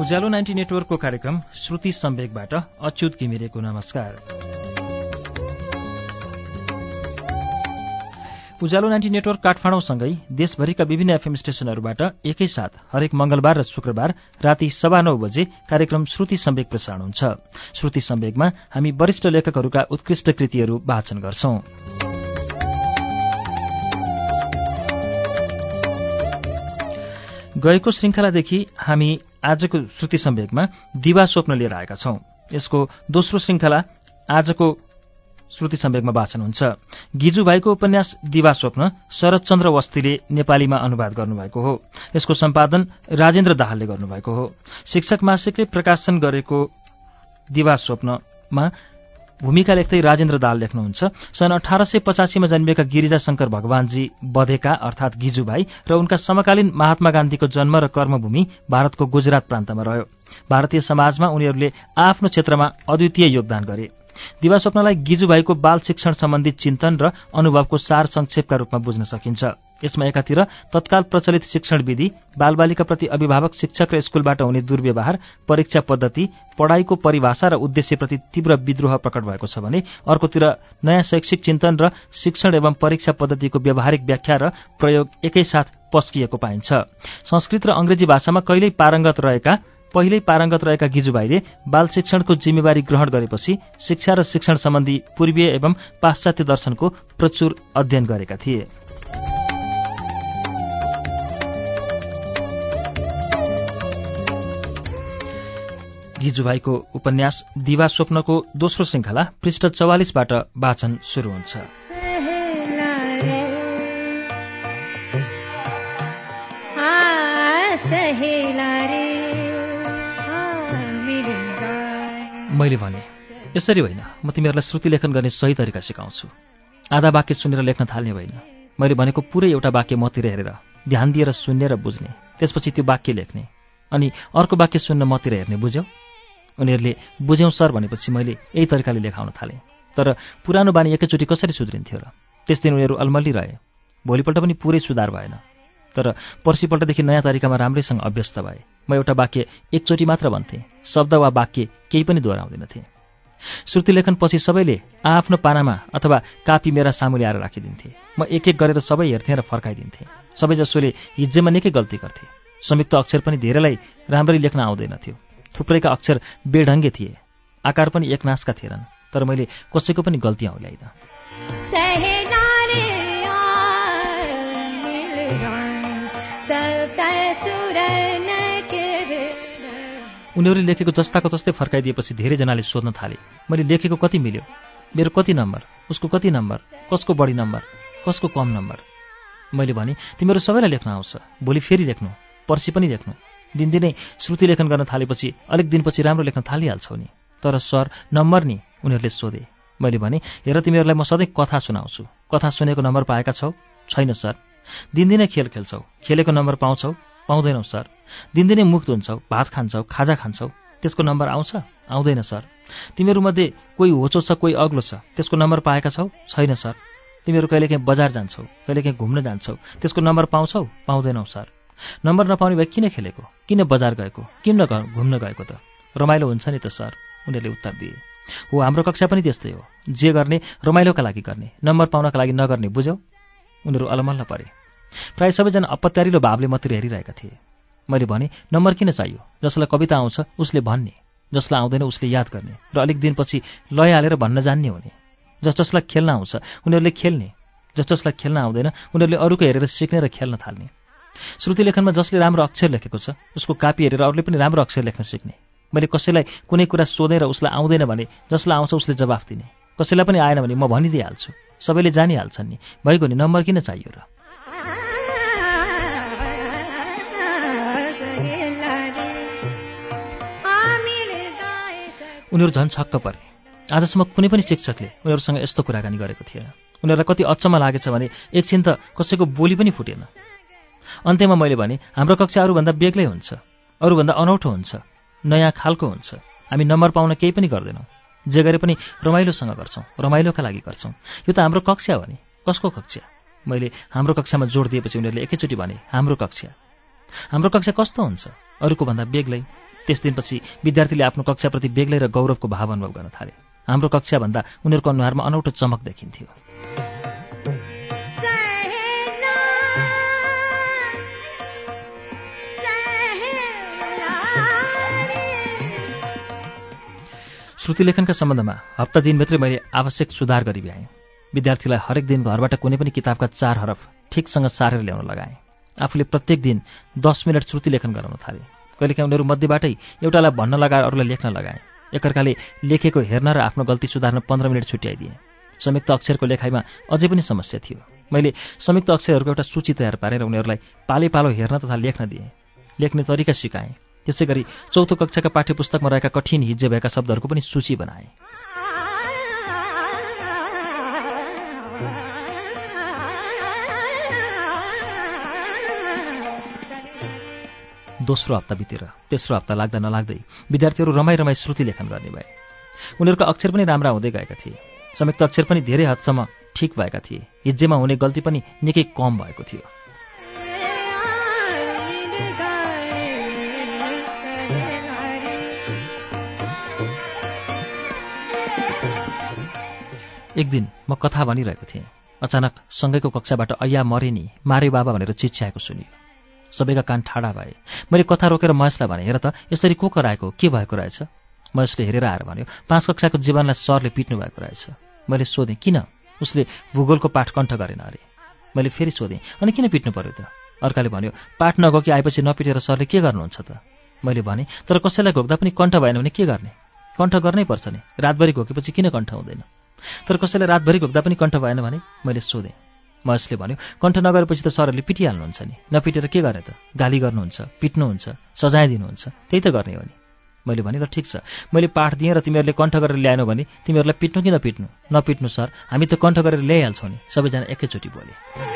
उज्यालो 90 नेटवर्कको कार्यक्रम श्रुति सम्वेकबाट अच्युत घिमिरेको नमस्कार। उज्यालो 90 नेटवर्क काठमाडौँसँगै देशभरिका विभिन्न एफएम स्टेशनहरूबाट एकैसाथ हरेक मंगलबार र शुक्रबार राति 9:15 बजे कार्यक्रम श्रुति सम्वेक प्रसारण हुन्छ। श्रुति सम्वेकमा हामी वरिष्ठ लेखकहरूका उत्कृष्ट कृतिहरू वाचन गर्छौं। गएको श्रृंखलादेखि हामी आजको श्रुति सम्वेकमा दिवा स्वप्न लिएर आएका छौं। यसको दोस्रो श्रृंखला आजको श्रुति सम्वेकमा वाचन हुन्छ। गिजुभाइको उपन्यास दिवा स्वप्न शरदचन्द्र वस्तीले नेपालीमा अनुवाद गर्नुभएको हो। यसको सम्पादन राजेन्द्र दाहालले गर्नुभएको हो। शिक्षक मासिकले प्रकाशन गरेको दिवा स्वप्नमा भूमिका लेख्दै राजेन्द्र दाहाल लेख्नुहुन्छ, सन् 1885 मा जन्मिएका गिरिजाशंकर भगवानजी बधेका अर्थात् गिजुभाइ र उनका समकालीन महात्मा गान्धीको जन्म र कर्मभूमि भारतको गुजरात प्रान्तमा रह्यो। भारतीय समाजमा उनीहरूले आफ्नो क्षेत्रमा अद्वितीय योगदान गरे। दिवा स्वप्नलाई गिजुभाइको बाल शिक्षण सम्बन्धी चिन्तन र अनुभवको सार संक्षेपका रूपमा बुझ्न सकिन्छ। यसमा एकातिर तत्काल प्रचलित शिक्षण विधि, बालबालिकाप्रति अभिभावक शिक्षक र स्कूलबाट हुने दुर्व्यवहार, परीक्षा पद्धति, पढाइको परिभाषा र उद्देश्यप्रति तीव्र विद्रोह प्रकट भएको छ भने अर्कोतिर नयाँ शैक्षिक चिन्तन र शिक्षण एवं परीक्षा पद्धतिको व्यावहारिक व्याख्या र प्रयोग एकैसाथ पस्किएको पाइन्छ। संस्कृत र अंग्रेजी भाषामा पहिल्यै पारंगत रहेका गिजुभाइले बाल शिक्षणको जिम्मेवारी ग्रहण गरेपछि शिक्षा र शिक्षण सम्बन्धी पूर्वीय एवं पाश्चात्य दर्शनको प्रचुर अध्ययन गरेका थिए। गिजुभाइको उपन्यास दिवा स्वप्नको दोस्रो श्रृंखला पृष्ठ 44 बाट वाचन शुरू हुन्छ। मैले भने, यसरी होइन, म तिमीहरूलाई श्रुति लेखन गर्ने सही तरिका सिकाउँछु। आधा वाक्य सुनेर लेख्न थाल्ने होइन। मैले भनेको पुरै एउटा वाक्य मतिर हेरेर ध्यान दिएर सुन्ने र बुझ्ने, त्यसपछि त्यो वाक्य लेख्ने, अनि अर्को वाक्य सुन्न मतिर हेर्ने। बुझ्यौ? उनीहरूले बुझ्यौं सर भनेपछि मैले यही तरिकाले लेखाउन थालेँ। तर पुरानो बानी एकैचोटि कसरी सुध्रिन्थ्यो र? त्यस दिन उनीहरू अलमल्ली रहे। भोलिपल्ट पनि पुरै सुधार भएन, तर पर्सिपल्टदेखि नयाँ तरिकामा राम्रैसँग अभ्यस्त भए। म एउटा वाक्य एकचोटि मात्र भन्थेँ, शब्द वा वाक्य केही पनि दोहोऱ्याउँदिनथे। श्रुति लेखन पछि सबैले आफ्नो पानामा अथवा कापी मेरा सामु ल्याएर राखिदिन्थे। म एक एक गरेर सबै हेर्थेँ र फर्काइदिन्थेँ। सबैजसोले हिज्जेमा निकै गल्ती गर्थे। संयुक्त अक्षर पनि धेरैलाई राम्ररी लेख्न आउँदैनथ्यो। थुप्रैका अक्षर बेढङ्गे थिए, आकार पनि एकनासका थिएनन्। तर मैले कसैको पनि गल्ती औँल्याइन। उनीहरूले लेखेको जस्ताको तस्तै फर्काइदिएपछि धेरैजनाले सोध्न थाले, मैले लेखेको कति मिल्यो, मेरो कति नम्बर, उसको कति नम्बर, कसको बढी नम्बर, कसको कम नम्बर। मैले भने, तिमीहरू सबैलाई लेख्न आउँछ, भोलि फेरि लेख्नु, पर्सि पनि लेख्नु। दिनदिनै श्रुति लेखन गर्न थालेपछि अलिक दिनपछि राम्रो लेख्न थालिहाल्छौ नि। तर सर, नम्बर नि? उनीहरूले सोधे। मैले भने, हेर, तिमीहरूलाई म सधैँ कथा सुनाउँछु। कथा सुनेको नम्बर पाएका छौ? छैन सर। दिनदिनै खेल खेल्छौ, खेलेको नम्बर पाउँछौ? पाउँदैनौ सर। दिनदिनै मुख धुन्छौ, भात खान्छौ, खाजा खान्छौ, त्यसको नम्बर आउँछ? आउँदैन सर। तिमीहरूमध्ये कोही होचो छ, कोही अग्लो छ, त्यसको नम्बर पाएका छौ? छैन सर। तिमीहरू कहिलेकाहीँ बजार जान्छौ, कहिलेकाहीँ घुम्न जान्छौ, त्यसको नम्बर पाउँछौ? पाउँदैनौ सर। नम्बर नपाउने भए किन खेलेको, किन बजार गएको, किन घुम्न गएको त? रमाइलो हुन्छ नि त सर, उनीहरूले उत्तर दिए। हो, हाम्रो कक्षा पनि त्यस्तै हो। जे गर्ने रमाइलोका लागि गर्ने, नम्बर पाउनका लागि नगर्ने। बुझ्यौ? उनीहरू अलमल्ल परे। प्राय सबैजना अपत्यारिलो भावले मतिर हेरिरहेका थिए। मैले भने, नम्बर किन चाहियो? जसलाई कविता आउँछ उसले भन्ने, जसलाई आउँदैन उसले याद गर्ने र अलिक दिनपछि लय हालेर भन्न जान्ने हुने। जसलाई खेल्न आउँछ उनीहरूले खेल्ने, जसलाई खेल्न आउँदैन उनीहरूले अरूको हेरेर सिक्ने र खेल्न थाल्ने। श्रुति लेखनमा जसले राम्रो अक्षर लेखेको छ उसको कापी हेरेर अरूले पनि राम्रो अक्षर लेख्न सिक्ने। मैले कसैलाई कुनै कुरा सोधेँ र उसलाई आउँदैन भने जसलाई आउँछ उसले जवाफ दिने। कसैलाई पनि आएन भने म भनिदिइहाल्छु, सबैले जानिहाल्छन् नि। भइगयो नि, नम्बर किन चाहियो र? उनीहरू झन् छक्क परे। आजसम्म कुनै पनि शिक्षकले उनीहरूसँग यस्तो कुराकानी गरेको थिएन। उनीहरूलाई कति अचम्म लागेछ भने एकछिन त कसैको बोली पनि फुटेन। अन्त्यमा मैले भने, हाम्रो कक्षा अरूभन्दा बेग्लै हुन्छ, अरूभन्दा अनौठो हुन्छ, नयाँ खालको हुन्छ। हामी नम्बर पाउन केही पनि गर्दैनौँ, जे गरे पनि रमाइलोसँग गर्छौँ, रमाइलोका लागि गर्छौँ। यो त हाम्रो कक्षा हो नि। कसको कक्षा? मैले हाम्रो कक्षामा जोड दिएपछि उनीहरूले एकैचोटि भने, हाम्रो कक्षा। हाम्रो कक्षा कस्तो हुन्छ? अरूको भन्दा बेग्लै, त्यस दिनपछि विद्यार्थीले आफ्नो कक्षाप्रति बेग्लै र गौरवको भाव अनुभव गर्न थाले। हाम्रो कक्षाभन्दा उनीहरूको अनुहारमा अनौठो चमक देखिन्थ्यो। श्रुतिलेखनका सम्बन्धमा हप्ता दिनभित्रै मैले आवश्यक सुधार गरी भ्याएँ। विद्यार्थीलाई हरेक दिन घरबाट कुनै पनि किताबका 4 हरफ ठिकसँग सारेर ल्याउन लगाएँ। आफूले प्रत्येक दिन 10 मिनट श्रुतिलेखन गराउन थालेँ। कहिलेकाहीँ उनीहरू मध्येबाटै एउटालाई भन्न लगाएर अरूलाई लेख्न लगाएँ। एकअर्काले लेखेको हेर्न र आफ्नो गल्ती सुधार्न 15 मिनट छुट्याइदिएँ। संयुक्त अक्षरको लेखाइमा अझै पनि समस्या थियो। मैले संयुक्त अक्षरहरूको एउटा सूची तयार पारेर उनीहरूलाई पालै पालो हेर्न तथा लेख्न दिएँ। लेख्ने तरिका सिकाएँ। त्यसै गरी चौथो कक्षाका पाठ्यपुस्तकमा रहेका कठिन हिज्जे भएका शब्दहरूको पनि सूची बनाएँ। दोस्रो हप्ता बितेर तेस्रो हप्ता लाग्दा नलाग्दै विद्यार्थीहरू रमाई श्रुति लेखन गर्ने भए। उनीहरूका अक्षर पनि राम्रा हुँदै गएका थिए। संयुक्त अक्षर पनि धेरै हदसम्म ठिक भएका थिए। हिज्जेमा हुने गल्ती पनि निकै कम भएको थियो। एक दिन म कथा भनिरहेको थिएँ। अचानक सँगैको कक्षाबाट अय्या मरे नि, मारे बाबा भनेर चिच्याएको सुनियो। सबैका कान ठाडा भए। मैले कथा रोकेर महेशलाई भने, हेर त यसरी को कराएको, के भएको रहेछ? महेशले हेरेर आएर भन्यो, 5 कक्षाको जीवनलाई सरले पिट्नु भएको रहेछ। मैले सोधेँ, किन? उसले भूगोलको पाठ कण्ठ गरेन अरे। मैले फेरि सोधेँ, अनि किन पिट्नु पर्यो त? अर्काले भन्यो, पाठ नगोकी आएपछि नपिटेर सरले के गर्नुहुन्छ त? मैले भने, तर कसैलाई घोक्दा पनि कण्ठ भएन भने के गर्ने? कण्ठ गर्नै पर्छ नि। रातभरि घोकेपछि किन कण्ठ हुँदैन? तर कसैलाई रातभरि घोक्दा पनि कण्ठ भएन भने? मैले सोधेँ। महेशले भन्यो, कण्ठ नगरेपछि त सरहरूले पिटिहाल्नुहुन्छ नि। नपिटेर के गर्ने त? गाली गर्नुहुन्छ, पिट्नुहुन्छ, सजाय दिनुहुन्छ, त्यही त गर्ने हो नि। मैले भने, ल ठिक छ, मैले पाठ दिएँ र तिमीहरूले कण्ठ गरेर ल्याएनौ भने तिमीहरूलाई पिट्नु कि नपिट्नु? नपिट्नु सर, हामी त कण्ठ गरेर ल्याइहाल्छौँ नि। सबैजना एकैचोटि बोले।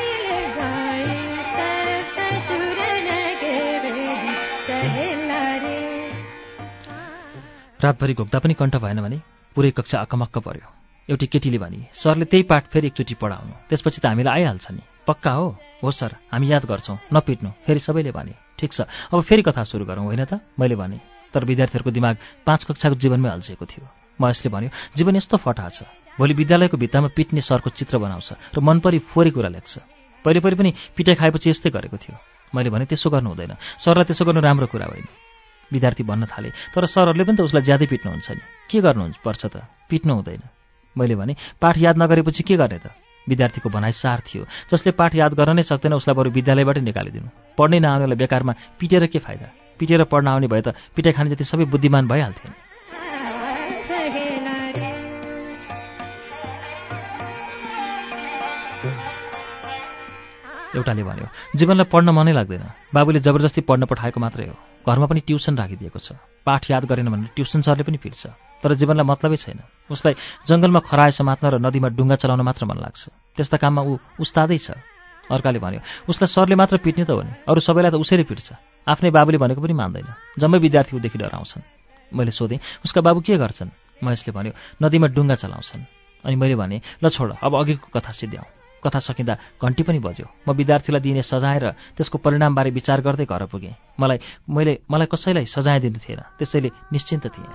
रातभरि घोक्दा पनि कण्ठ भएन भने पुरै कक्षा अकमक्क पर्यो। एउटी केटीले भनी, सरले त्यही पाठ फेरि एकचोटि पढाउनु, त्यसपछि त हामीलाई आइहाल्छ नि। पक्का हो सर, हामी याद गर्छौँ, नपिट्नु। फेरि सबैले भने, ठिक छ, अब फेरि कथा सुरु गरौँ, होइन त? मैले भने। तर विद्यार्थीहरूको दिमाग 5 कक्षाको जीवनमै अल्झिएको थियो। महेशले भन्यो, जीवन यस्तो फटा छ, भोलि विद्यालयको भित्तामा पिट्ने सरको चित्र बनाउँछ र मनपरी फोहोरी कुरा लेख्छ। पहिले पनि पिटाइ खाएपछि यस्तै गरेको थियो। मैले भने, त्यसो गर्नु हुँदैन, सरलाई त्यसो गर्नु राम्रो कुरा होइन। विद्यार्थी भन्न थाले, तर सरहरूले पनि त उसलाई ज्यादै पिट्नुहुन्छ नि। के गर्नुपर्छ त? पिट्नु हुँदैन। मैले भने, पाठ याद नगरेपछि के गर्ने त? विद्यार्थीको भनाइ सार थियो। जसले पाठ याद गर्न नै सक्दैन उसलाई बरु विद्यालयबाटै निकालिदिनु। पढ्नै नआउनेलाई बेकारमा पिटेर के फाइदा? पिटेर पढ्न आउने भए त पिटाइ खाने जति सबै बुद्धिमान भइहाल्थे। एउटाले भन्यो, जीवनलाई पढ्न मनै लाग्दैन, बाबुले जबरजस्ती पढ्न पठाएको मात्रै हो। घरमा पनि ट्युसन राखिदिएको छ। पाठ याद गरेन भने ट्युसन सरले पनि पिट्छ। तर जीवनलाई मतलबै छैन। उसलाई जङ्गलमा खरायो समात्न र नदीमा डुङ्गा चलाउन मात्र मन लाग्छ। त्यस्ता काममा ऊ उस्तादै छ। अर्काले भन्यो, उसलाई सरले मात्र पिट्ने त हो नि, अरू सबैलाई त उसैले पिट्छ। आफ्नै बाबुले भनेको पनि मान्दैन। जम्मै विद्यार्थी उदेखि डराउँछन्। मैले सोधेँ, उसका बाबु के गर्छन्? महेशले भन्यो, नदीमा डुङ्गा चलाउँछन्। अनि मैले भने, ल छोड, अब अघिको कथा सिद्ध्याउँ। कथा सकिँदा घन्टी पनि बज्यो। म विद्यार्थीलाई दिने सजाय र त्यसको परिणामबारे विचार गर्दै घर पुगेँ। मलाई कसैलाई सजाय दिनु थिएन, त्यसैले निश्चिन्त थिएँ।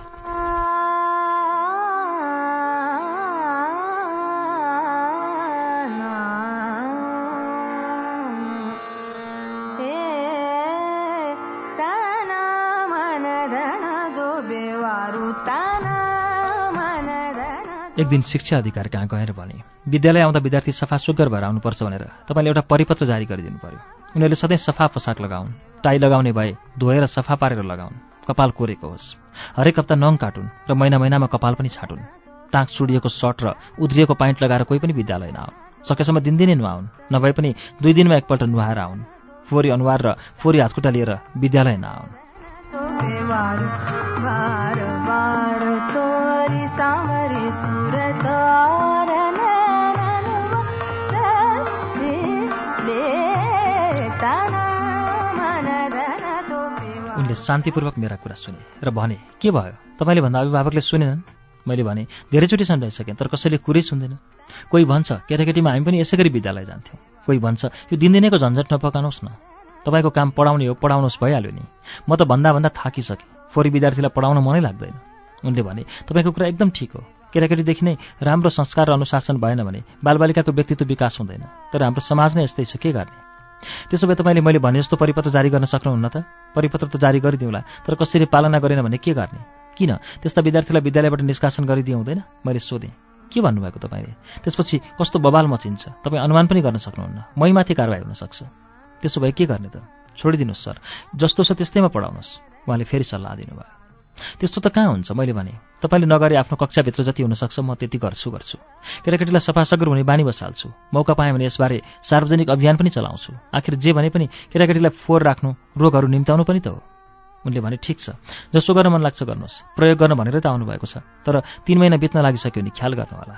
एक दिन शिक्षा अधिकारी कहाँ गएर भने, विद्यालय आउँदा विद्यार्थी सफा सुग्घर भएर आउनुपर्छ भनेर तपाईँले एउटा परिपत्र जारी गरिदिनु पर्यो। उनीहरूले सधैँ सफा पोसाक लगाउन्, टाई लगाउने भए धोएर सफा पारेर लगाउन्, कपाल कोरेको होस्, हरेक हप्ता नङ काटुन् र महिनामा कपाल पनि छाटुन्, टाँक चुडिएको सर्ट र उध्रिएको पाइन्ट लगाएर कोही पनि विद्यालय नआउन्, सकेसम्म दिनदिनै नुहाउन्, नभए पनि 2 दिनमा एकपल्ट नुहाएर आउन्, फोहोरी अनुहार र फोहोरी हातखुट्टा लिएर विद्यालय नआउन्। उनले शान्तिपूर्वक मेरा कुरा सुने र भने, के भयो, तपाईँले भन्दा अभिभावकले सुनेनन्? मैले भने, धेरैचोटि सम्झाइसकेँ, तर कसैले कुरै सुन्दैन। कोही भन्छ केटाकेटीमा हामी पनि यसै गरी विद्यालय जान्थ्यौँ, कोही भन्छ यो दिनदिनैको झन्झट नपकाउनुहोस् न, तपाईँको काम पढाउने हो, पढाउनुहोस्, भइहाल्यो नि। म त भन्दा थाकिसकेँ। फोरी विद्यार्थीलाई पढाउन मनै लाग्दैन। उनले भने, तपाईँको कुरा एकदम ठिक हो। केटाकेटीदेखि नै राम्रो संस्कार र अनुशासन भएन भने बालबालिकाको व्यक्तित्व विकास हुँदैन। तर हाम्रो समाज नै यस्तै छ, के गर्ने? त्यसो भए तपाईँले मैले भने जस्तो परिपत्र जारी गर्न सक्नुहुन्न त? परिपत्र त जारी गरिदिउँला, तर कसरी पालना गरेन भने के गर्ने? किन त्यस्ता विद्यार्थीलाई विद्यालयबाट निष्कासन गरिदिए हुँदैन? मैले सोधेँ। के भन्नुभएको तपाईँले? त्यसपछि कस्तो बवाल मचिन्छ, तपाईँ अनुमान पनि गर्न सक्नुहुन्न। मैमाथि कारवाही हुन सक्छ। त्यसो भए के गर्ने त? छोडिदिनुहोस् सर, जस्तो छ त्यस्तैमा पढाउनुहोस्। उहाँले फेरि सल्लाह दिनुभयो। त्यस्तो त कहाँ हुन्छ? मैले भने, तपाईँले नगरे आफ्नो कक्षाभित्र जति हुनसक्छ म त्यति गर्छु। केटाकेटीलाई सफासग्र हुने बानी बसाल्छु। मौका पाएँ भने यसबारे सार्वजनिक अभियान पनि चलाउँछु। आखिर जे भने पनि केटाकेटीलाई फोहोर राख्नु, रोगहरू निम्त्याउनु पनि त हो। उनले भने, ठिक छ, जसो गर्न मन लाग्छ गर्नुहोस्। प्रयोग गर्न भनेरै त आउनुभएको छ। तर 3 महिना बित्न लागिसक्यो नि, ख्याल गर्नुहोला।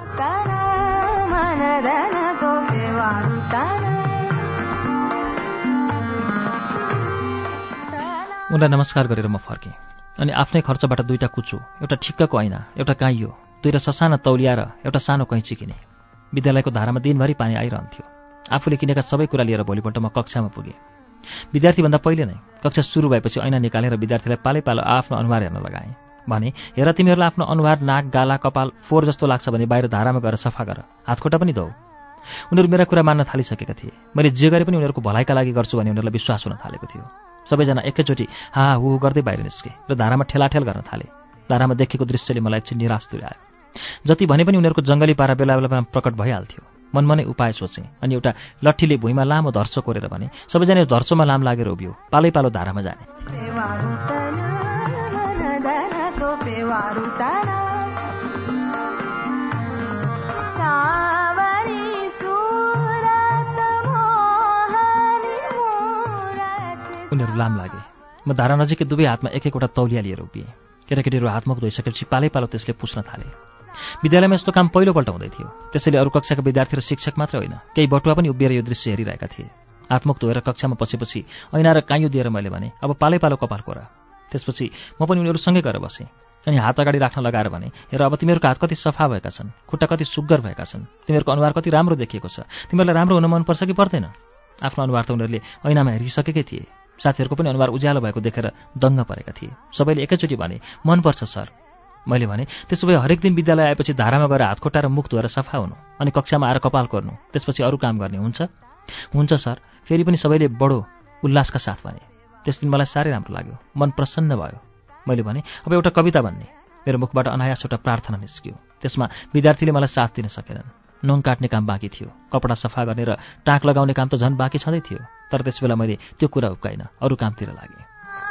उनलाई नमस्कार गरेर म फर्केँ अनि आफ्नै खर्चबाट 2टा कुचो, एउटा ठिक्कको ऐना, एउटा काइयो, 2 ससाना तौलिया र एउटा सानो कैँची किने। विद्यालयको धारामा दिनभरि पानी आइरहन्थ्यो। आफूले किनेका सबै कुरा लिएर भोलिपल्ट म कक्षामा पुगेँ। विद्यार्थीभन्दा पहिले नै कक्षा सुरु भएपछि ऐना निकालेर विद्यार्थीलाई पालै-पालो आफ्नो अनुहार हेर्न लगाएँ। भने, हेर तिमीहरूलाई आफ्नो अनुहार, नाक, गाला, कपाल फोहोर जस्तो लाग्छ भने बाहिर धारामा गएर सफा गर, हातखुट्टा पनि धौ। उनीहरू मेरा कुरा मान्न थालिसकेका थिए। मैले जे गरे पनि उनीहरूको भलाइका लागि गर्छु भने उनीहरूलाई विश्वास हुन थालेको थियो। सबैजना एकैचोटि हा हु गर्दै बाहिर निस्के र धारामा ठेलाठेल गर्न थाले। धारामा देखेको दृश्यले मलाई एकछिन निराश तुल्यायो। जति भने पनि उनीहरूको जङ्गली पारा बेला बेलामा प्रकट भइहाल्थ्यो। मनमा नै उपाय सोचेँ अनि एउटा लट्ठीले भुइँमा लामो धर्सो कोरेर भने, सबैजना धर्सोमा लाम लागेर उभियो, पालै-पालो धारामा जाने। उनीहरू लाम लागे। म धारा नजिकै दुवै हातमा एक-एकवटा तौलिया लिएर उभिएँ। केटाकेटीहरू हातमुख धोइसकेपछि पालै-पालो त्यसले पुस्न थाले। विद्यालयमा यस्तो काम पहिलोपल्ट हुँदै थियो। त्यसैले अरू कक्षाका विद्यार्थी र शिक्षक मात्र होइन, केही बटुवा पनि उभिएर यो दृश्य हेरिरहेका थिए। हातमुख धोएर कक्षामा पसेपछि ऐना र काइयो दिएर मैले भने, अब पालै-पालो कपाल कोरा। त्यसपछि म पनि उनीहरूसँगै गएर बसेँ अनि हात अगाडि राख्न लगाएर भने, हेर अब तिमीहरूको हात कति सफा भएका छन्, खुट्टा कति सुग्घर भएका छन्, तिमीहरूको अनुहार कति राम्रो देखिएको छ। तिमीहरूलाई राम्रो हुन मनपर्छ कि पर्दैन? आफ्नो अनुहार त उनीहरूले ऐनामा हेरिसकेकै थिए। साथीहरूको पनि अनुहार उज्यालो भएको देखेर दङ्ग परेका थिए। सबैले एकैचोटि भने, मनपर्छ सर। मैले भने, त्यसो भए हरेक दिन विद्यालय आएपछि धारामा गएर हातखुट्टा र मुख धोएर सफा हुनु अनि कक्षामा आएर कपाल कोर्नु, त्यसपछि अरू काम गर्ने हुन्छ? हुन्छ सर। फेरि पनि सबैले बडो उल्लासका साथ भने। त्यस दिन मलाई साह्रै राम्रो लाग्यो, मन प्रसन्न भयो। मैले भने, अब एउटा कविता भन्ने। मेरो मुखबाट अनायास एउटा प्रार्थना निस्कियो। त्यसमा विद्यार्थीले मलाई साथ दिन सकेनन्। नुन काट्ने काम बाँकी थियो, कपडा सफा गर्ने र टाँक लगाउने काम त झन् बाँकी छँदै थियो। तर त्यसबेला मैले त्यो कुरा उक्काइन, अरू कामतिर लागेँ।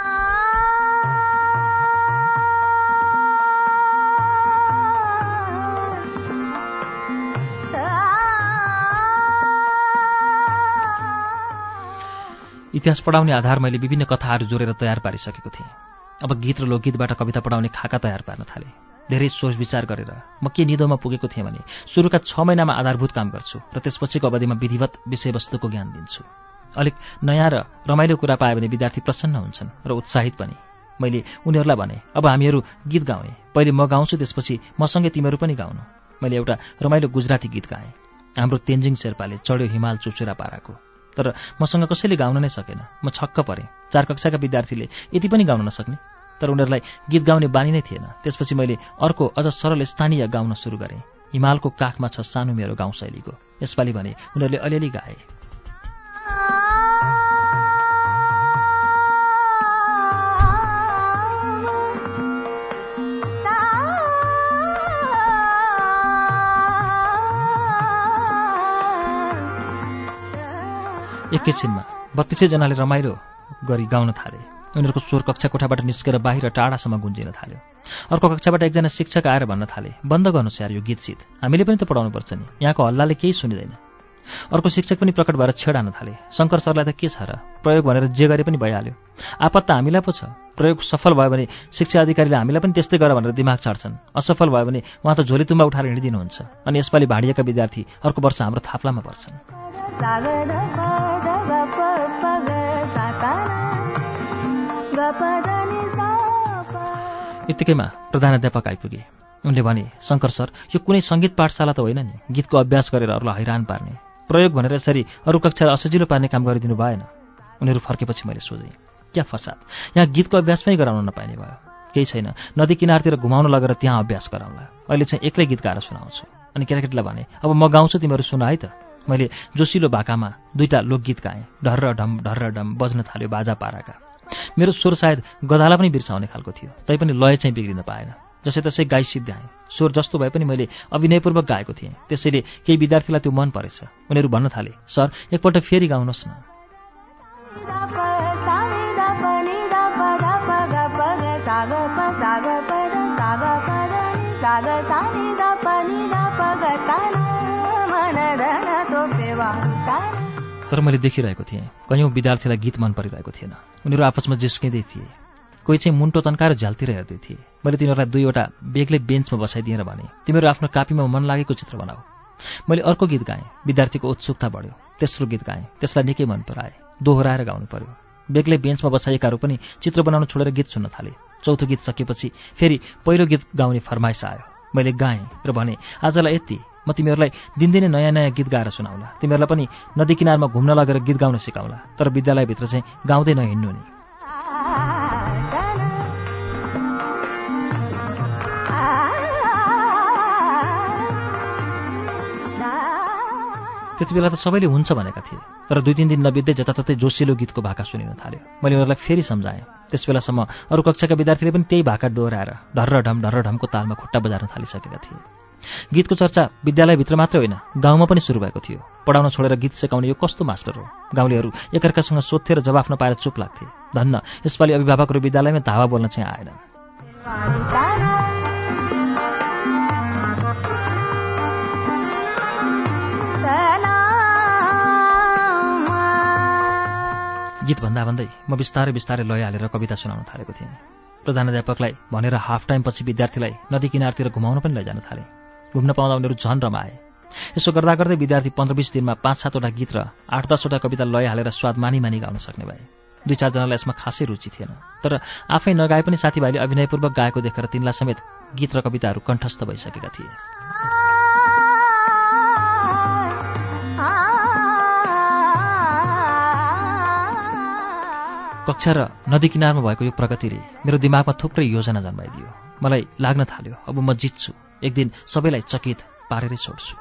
इतिहास पढाउने आधार मैले विभिन्न कथाहरू जोडेर तयार पारिसकेको थिएँ। अब गीत र लोकगीतबाट कविता पढाउने खाका तयार पार्न थालेँ। धेरै सोच विचार गरेर म के निधोमा पुगेको थिएँ भने, सुरुका 6 महिनामा आधारभूत काम गर्छु र त्यसपछिको अवधिमा विधिवत विषयवस्तुको ज्ञान दिन्छु। अलिक नयाँ र रमाइलो कुरा पाए भने विद्यार्थी प्रसन्न हुन्छन् र उत्साहित पनि। मैले उनीहरूलाई भने, अब हामीहरू गीत गाउने, पहिले म गाउँछु, त्यसपछि मसँगै तिमीहरू पनि गाउनु। मैले एउटा रमाइलो गुजराती गीत गाएँ। हाम्रो तेन्जिङ शेर्पाले चढ्यो हिमाल चुचुरा पाराको। तर मसँग कसैले गाउन नै सकेन। म छक्क परेँ। 4 कक्षाका विद्यार्थीले यति पनि गाउन नसक्ने। तर उनीहरूलाई गीत गाउने बानी नै थिएन। त्यसपछि मैले अर्को अझ सरल स्थानीय गाउन सुरु गरेँ। हिमालको काखमा छ सानो मेरो गाउँ शैलीको। यसपालि भने उनीहरूले अलिअलि गाए। एकैछिनमा 32 जनाले रमाइलो गरी गाउन थाले। उनीहरूको स्वर कक्षा कोठाबाट निस्केर बाहिर टाढासम्म गुन्जिन थाल्यो। अर्को कक्षाबाट एकजना शिक्षक आएर भन्न थाले, बन्द गर्नुहोस् यार यो गीतसित, हामीले पनि त पढाउनुपर्छ नि, यहाँको हल्लाले केही सुनिँदैन। अर्को शिक्षक पनि प्रकट भएर छेड हान्न थाले, शङ्कर सरलाई त के छ र, प्रयोग भनेर जे गरे पनि भइहाल्यो, आपत त हामीलाई पो छ। प्रयोग सफल भयो भने शिक्षा अधिकारीले हामीलाई पनि त्यस्तै गर भनेर दिमाग छाड्छन्, असफल भयो भने उहाँ त झोली तुम्बा उठाएर हिँडिदिनुहुन्छ। अनि यसपालि भाँडिएका विद्यार्थी अर्को वर्ष हाम्रो थाप्लामा पर्छन्। यतिकैमा प्रधानाध्यापक आइपुगे। उनले भने, शङ्कर सर, यो कुनै सङ्गीत पाठशाला त होइन नि, गीतको अभ्यास गरेर अरूलाई हैरान पार्ने, प्रयोग भनेर यसरी अरू कक्षालाई असजिलो पार्ने काम गरिदिनु भएन। उनीहरू फर्केपछि मैले सोधेँ, क्या फसाद, यहाँ गीतको अभ्यास पनि गराउन नपाइने भयो। केही छैन, नदी किनारतिर घुमाउन लगेर त्यहाँ अभ्यास गराउँला। अहिले चाहिँ एक्लै गीत गाएर सुनाउँछु। अनि केटाकेटीलाई भने, अब म गाउँछु, तिमीहरू सुन है त। मैले जोसिलो भाकामा 2टा लोकगीत गाएँ। ढर्र ढम बज्न थाल्यो बाजा पाराका। मेरो स्वर सायद गधालाई पनि बिर्साउने खालको थियो, तैपनि लय चाहिँ बिग्रिन पाएन। जसै तसै गाई सिद्ध्याएँ। स्वर जस्तो भए पनि मैले अभिनयपूर्वक गाएको थिएँ, त्यसैले केही विद्यार्थीलाई त्यो मन परेछ। उनीहरू भन्न थाले, सर एकपल्ट फेरि गाउनुहोस् न। तर मैले देखिरहेको थिएँ कयौँ विद्यार्थीलाई गीत मन परिरहेको थिएन। उनीहरू आपसमा जिस्किँदै थिए। कोही चाहिँ मुन्टो तन्काएर झ्यालतिर हेर्दै थिए। मैले तिनीहरूलाई 2वटा बेग्लै बेन्चमा बसाइदिएर भने, तिमीहरू आफ्नो कापीमा मन लागेको चित्र बनाऊ। मैले अर्को गीत गाएँ। विद्यार्थीको उत्सुकता बढ्यो। तेस्रो गीत गाएँ। त्यसलाई निकै मन पराए। दोहोऱ्याएर गाउनु पर्यो। बेग्लै बेन्चमा बसाइएकाहरू पनि चित्र बनाउन छोडेर गीत सुन्न थाले। चौथो गीत सकेपछि फेरि पहिलो गीत गाउने फरमाइस आयो। मैले गाएँ र भने, आजलाई यति, म तिमीहरूलाई दिनदिनै नयाँ नयाँ गीत गाएर सुनाउला। तिमीहरूलाई पनि नदी किनारमा घुम्न लगेर गीत गाउन सिकाउला। तर विद्यालयभित्र चाहिँ गाउँदै नहिँड्नु नि। त्यति बेला त सबैले हुन्छ भनेका थिए। तर 2-3 दिन नबित्दै जताततै जोसिलो गीतको भाका सुनिन थाल्यो। मैले उनीहरूलाई फेरि सम्झाएँ। त्यस बेलासम्म अरू कक्षाका विद्यार्थीले पनि त्यही भाका दोहोऱ्याएर ढर्र ढमको तालमा खुट्टा बजार्न थालिसकेका थिए। गीतको चर्चा विद्यालयभित्र मात्रै होइन, गाउँमा पनि सुरु भएको थियो। पढाउन छोडेर गीत सिकाउने यो कस्तो मास्टर हो। गाउँलेहरू एकअर्कासँग सोध्थे र जवाफ नपाएर चुप लाग्थे। धन्न यसपालि अभिभावकहरू विद्यालयमा धावा बोल्न चाहिँ आएनन्। गीत भन्दा भन्दै म बिस्तारै बिस्तारै लय हालेर कविता सुनाउन थालेको थिएँ। प्रधानाध्यापकलाई भनेर हाफ टाइम पछि विद्यार्थीलाई नदी किनारतिर घुमाउन पनि लैजान थाले। घुम्न पाउँदा उनीहरू झन् रमाए। यसो गर्दा गर्दै विद्यार्थी 15-20 दिनमा 5-7वटा गीत र 8-10वटा कविता लय हालेर स्वाद मानी गाउन सक्ने भए। 2-4 जनालाई यसमा खासै रुचि थिएन। तर आफै नगाए पनि साथीभाइले अभिनयपूर्वक गाएको देखेर तिनलाई समेत गीत र कविताहरू कण्ठस्थ भइसकेका थिए। कक्षा र नदी किनारमा भएको यो प्रगतिले मेरो दिमागमा थुप्रै योजना जन्माइदियो। मलाई लाग्न थाल्यो, अब म जित्छु, एक दिन सबैलाई चकित पारेरै छोड्छु।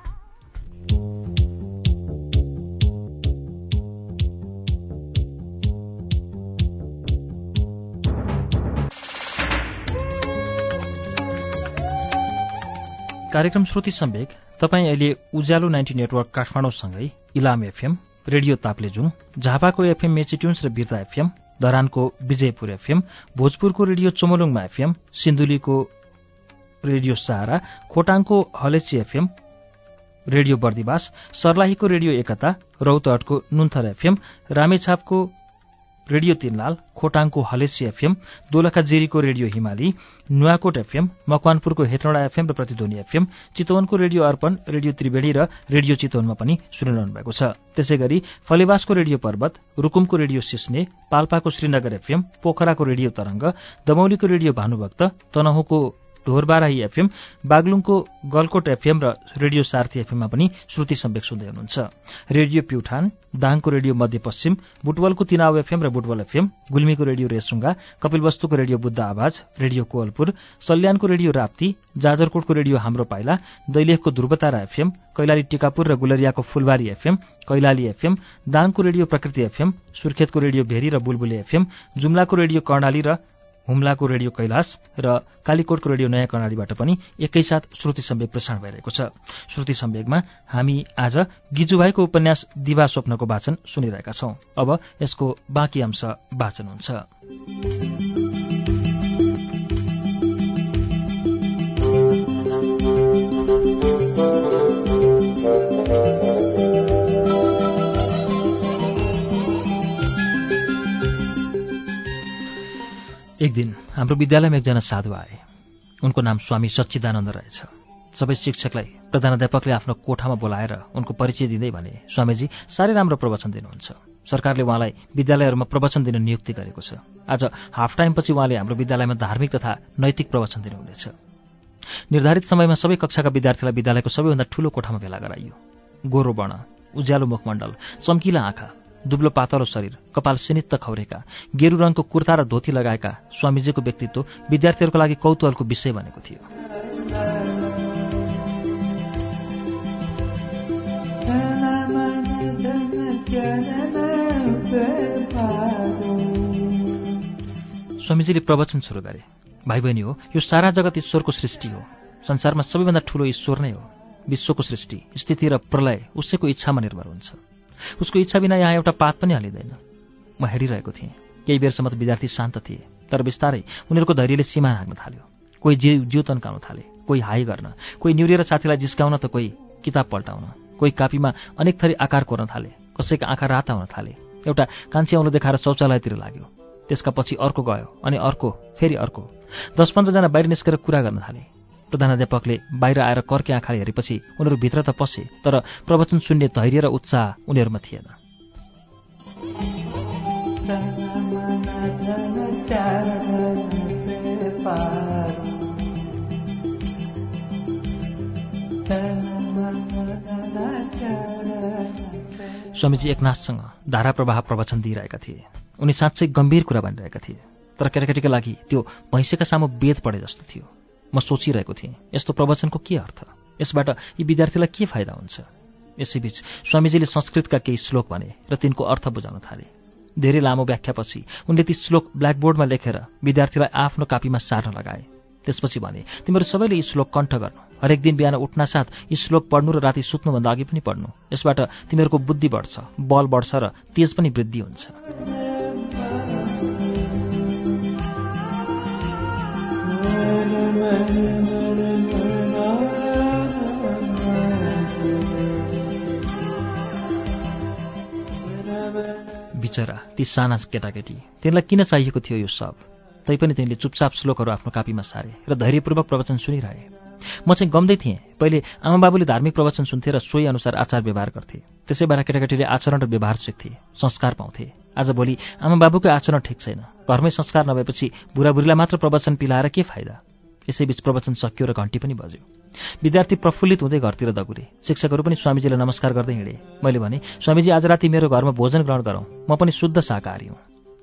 कार्यक्रम श्रुति सम्वेक तपाईँ अहिले उज्यालो 90 नेटवर्क काठमाडौँसँगै इलाम एफएम, रेडियो ताप्लेजुङ, झापाको एफएम मेचिट्युन्स र बिर्ता एफएम, धरानको विजयपुर एफएम, भोजपुरको रेडियो चोमोलुङमा एफएम, सिन्धुलीको रेडियो सहारा, खोटाङको हलेसी एफएम, रेडियो बर्दिवास, सर्लाहीको रेडियो एकता, रौतहटको नुन्थर एफएम, रामेछापको रेडियो तीनलाल, खोटाङको हलेसी एफएम, दोलखा जिरीको रेडियो हिमाली, नुवाकोट एफएम, मकवानपुरको हेटौँडा एफएम र प्रतिध्वनि एफएम, चितवनको रेडियो अर्पण, रेडियो त्रिवेणी र रेडियो चितवनमा पनि सुनिरहनु भएको छ। त्यसैगरी फलेवासको रेडियो पर्वत, रुकुमको रेडियो सिस्ने, पाल्पाको श्रीनगर एफएम, पोखराको रेडियो तरंग, दमौलीको रेडियो भानुभक्त, तनहुँको ढोरबाराही एफएम, बागलुङको गलकोट एफएम र रेडियो सार्थी एफएममा पनि श्रुति सम्वेक सुन्दै हुनुहुन्छ। रेडियो प्युठान, दाङको रेडियो मध्यपश्चिम, बुटवलको तिनाउ एफएम र बुटवल एफएम, गुल्मीको रेडियो रेसुङ्गा, कपिलवस्तुको रेडियो बुद्ध आवाज, रेडियो कोवलपुर, सल्यानको रेडियो राप्ती, जाजरकोटको रेडियो हाम्रो पाइला, दैलेखको ध्रुवतारा एफएम, कैलाली टिकापुर र गुलरियाको फुलबारी एफएम, कैलाली एफएम, दाङको रेडियो प्रकृति एफएम, सुर्खेतको रेडियो भेरी र बुलबुले एफएम, जुम्लाको रेडियो कर्णाली र हुम्लाको रेडियो कैलाश र कालीकोटको रेडियो नयाँ कर्णालीबाट पनि एकैसाथ श्रुति सम्वेक प्रसारण भइरहेको छ। श्रुति सम्वेकमा हामी आज गिजुभाइको उपन्यास दिवा स्वप्नको वाचन सुनिरहेका छौं। अब यसको बाँकी अंश वाचन हुन्छ। एक दिन हाम्रो विद्यालयमा एकजना साधु आए। उनको नाम स्वामी सच्चिदानन्द रहेछ। सबै शिक्षकलाई प्रधानाध्यापकले आफ्नो कोठामा बोलाएर उनको परिचय दिँदै भने, स्वामीजी साह्रै राम्रो प्रवचन दिनुहुन्छ। सरकारले उहाँलाई विद्यालयहरूमा प्रवचन दिन नियुक्ति गरेको छ। आज हाफ टाइमपछि उहाँले हाम्रो विद्यालयमा धार्मिक तथा नैतिक प्रवचन दिनुहुनेछ। निर्धारित समयमा सबै कक्षाका विद्यार्थीलाई विद्यालयको सबैभन्दा ठूलो कोठामा भेला गराइयो। गोरो वर्ण, उज्यालो मुखमण्डल, चम्किला आँखा, दुब्लो पातलो शरीर, कपाल सिनित्त खौरेका, गेरु रङको कुर्ता र धोती लगाएका स्वामीजीको व्यक्तित्व विद्यार्थीहरूको लागि कौतूहलको विषय बनेको थियो। स्वामीजीले प्रवचन सुरु गरे। भाइ बहिनी हो, यो सारा जगत ईश्वरको सृष्टि हो। संसारमा सबैभन्दा ठूलो ईश्वर नै हो। विश्वको सृष्टि, स्थिति र प्रलय उसैको इच्छामा निर्भर हुन्छ। उसको इच्छा बिना यहाँ एउटा पात पनि हलिँदैन। म हेरिरहेको थिएँ। केही बेरसम्म त विद्यार्थी शान्त थिए, तर बिस्तारै उनीहरूको धैर्यले सीमा नाग्न थाल्यो। कोही जिउ तन्काउन थाले, कोही हाई गर्न, कोही निउरिएर साथीलाई जिस्काउन त कोही किताब पल्टाउन, कोही कापीमा अनेक थरी आकार कोर्न थाले, कसैका आँखा राता हुन थाले। एउटा कान्छी औँलो देखाएर शौचालयतिर लाग्यो। त्यसका पछि अर्को गयो, अनि अर्को, फेरि अर्को। 10-15 जना बाहिर निस्केर कुरा गर्न थाले। प्रधानाध्यापकले बाहिर आएर कर्के आँखाले हेरेपछि उनीहरू भित्र त पसे, तर प्रवचन सुन्ने धैर्य र उत्साह उनीहरूमा थिएन। स्वामीजी एकनाथसँग धारा प्रवाह प्रवचन दिइरहेका थिए। उनी साँच्चै गम्भीर कुरा भनिरहेका थिए, तर केटाकेटीका लागि त्यो भैँसेका सामु वेद पढे जस्तो थियो। म सोचिरहेको थिएँ, यस्तो प्रवचनको के अर्थ? यसबाट यी विद्यार्थीलाई के फाइदा हुन्छ? यसैबीच स्वामीजीले संस्कृतका केही श्लोक भने र तिनको अर्थ बुझाउन थाले। धेरै लामो व्याख्यापछि उनले ती श्लोक ब्ल्याकबोर्डमा लेखेर विद्यार्थीलाई आफ्नो कापीमा सार्न लगाए। त्यसपछि भने, तिमीहरू सबैले यी श्लोक कण्ठ गर्नु। हरेक दिन बिहान उठ्नासाथ यी श्लोक पढ्नु र राति सुत्नुभन्दा अघि पनि पढ्नु। यसबाट तिमीहरूको बुद्धि बढ्छ, बल बढ्छ र तेज पनि वृद्धि हुन्छ। बिचरा ती साना केटाकेटी, तिनलाई किन चाहिएको थियो यो सब? तैपनि तिनले चुपचाप श्लोकहरू आफ्नो कापीमा सारे र धैर्यपूर्वक प्रवचन सुनिरहे। म चाहिँ गम्दै थिएँ। पहिले आमाबाबुले धार्मिक प्रवचन सुन्थे र सोही अनुसार आचार व्यवहार गर्थे। त्यसैबाट केटाकेटीले आचरण र व्यवहार सिक्थे, संस्कार पाउँथे। आजभोलि आमाबाबुकै आचरण ठिक छैन। घरमै संस्कार नभएपछि बुढाबुढीलाई मात्र प्रवचन पिलाएर के फाइदा? यसैबीच प्रवचन सकियो र घन्टी पनि बज्यो। विद्यार्थी प्रफुल्लित हुँदै घरतिर दगुरे। शिक्षकहरू पनि स्वामीजीलाई नमस्कार गर्दै हिँडे। मैले भने, स्वामीजी आज राति मेरो घरमा भोजन ग्रहण गरौँ। म पनि शुद्ध शाकाहारी हुँ।